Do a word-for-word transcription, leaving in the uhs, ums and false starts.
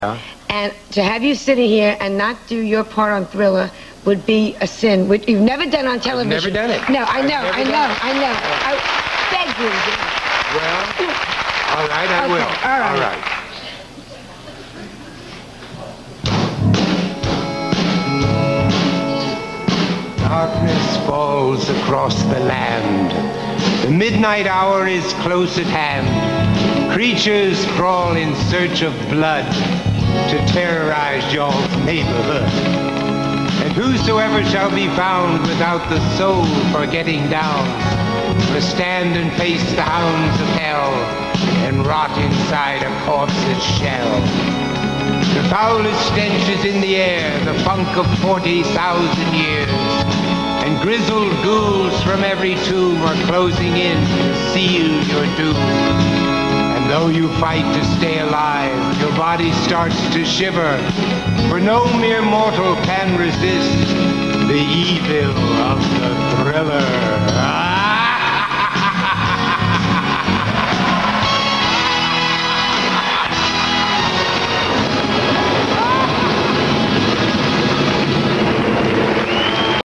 And to have you sitting here and not do your part on Thriller would be a sin, which you've never done on television. I've never done it. No, I know, I know, it. I know. I beg you to do it. Well, all right, I okay, will. All right. All right. Darkness falls across the land. The midnight hour is close at hand. Creatures crawl in search of blood to terrorize y'all's neighborhood. And whosoever shall be found without the soul for getting down must stand and face the hounds of hell and rot inside a corpse's shell. The foulest stench is in the air, the funk of forty thousand years. And grizzled ghouls from every tomb are closing in to seal your doom. And though you fight to stay alive, your body starts to shiver, for no mere mortal can resist the evil of the Thriller.